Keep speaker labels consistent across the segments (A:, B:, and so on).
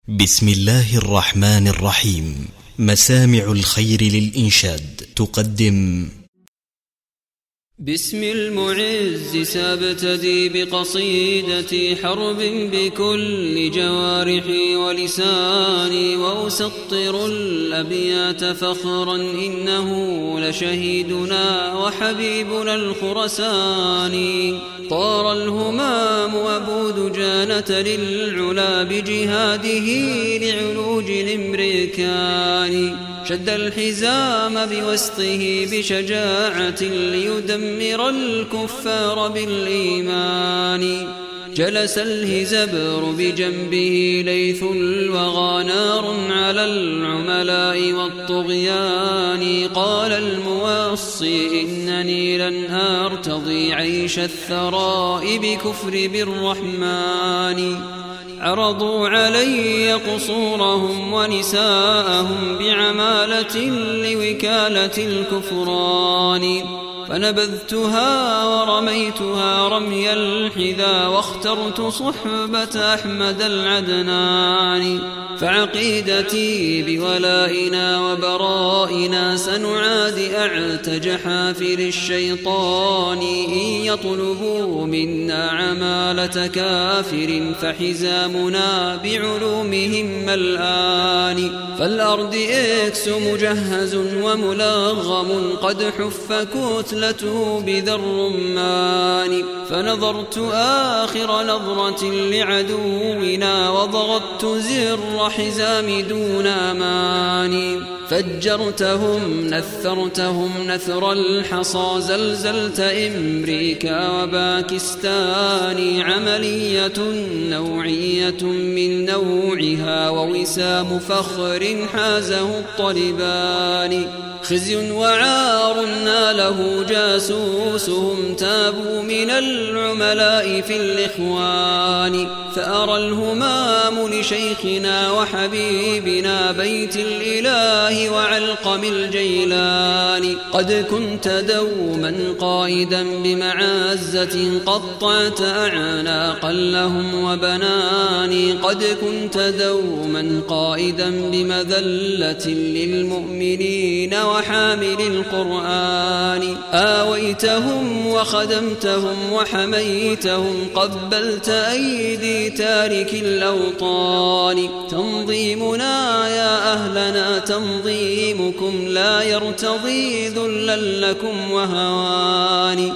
A: بسم الله الرحمن الرحيم. مسامع الخير للإنشاد تقدم
B: باسم المعز سأبتدي بقصيدتي حرب بكل جوارحي ولساني، وأسطر الأبيات فخرا إنه لشهيدنا وحبيبنا الخرساني. طار الهمام وأبو دجانة للعلا بجهاده لعلوج الامريكان، شد الحزام بوسطه بشجاعة ليدمر الكفار بالإيمان. جلس الهزبر بجنبه ليث الوغى نار على العملاء والطغيان. قال الموصي إنني لن أرتضي عيش الثراء بكفر بالرحمن. عرضوا علي قصورهم ونساءهم بعمالة لوكالة الكفران، فنبذتها ورميتها رمي الحذا واخترت صحبة أحمد العدنان. فعقيدتي بولائنا وبرائنا سنعاد أعتج حافر الشيطان. إن يطلبوا منا عمالة كافر فحزامنا بعلومهم ملآن. فالأرض إكس مجهز وملغم قد حف كتلته بذا الرمان. فنظرت آخر نظرة لعدونا وضغطت زر حزام دون أمان. فجرتهم نثرتهم نثر الحصى زلزلت أمريكا وباكستان. عملية نوعية من نوعها ووسام فخر حازه الطلبان. خزي وعار ناله جاسوسهم تابوا من العملاء في الإخوان. فأرى الهمام لشيخنا وحبيبنا بيت الإله وعلقم الجيلان. قد كنت دوما قائدا بمعزة قطعت أعناقا لهم وبناني. قد كنت دوما قائدا بمذلة للمؤمنين وحامل القرآن. آويتهم وخدمتهم وحميتهم قبلت أيدي تارك الأوطان. تنظيمنا يا أهلنا تنظيمكم لا يرتضي ذلا لكم وهوان.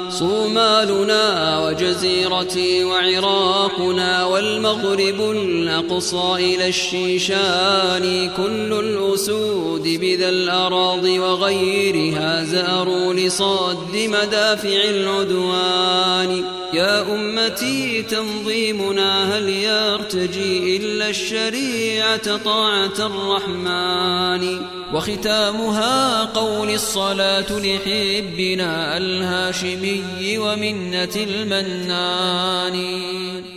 B: صومالنا وجزيرتي وعراقنا والمغرب الأقصى إلى الشيشان. كل الأسود بذا الأراضي وغيرها زاروا لصد مدافع العدوان. يا أمتي تنظيمنا هل يرتجي إلا الشريعة طاعة الرحمن. وختامها قول الصلاة لحبنا الهاشمي ومنة المنان.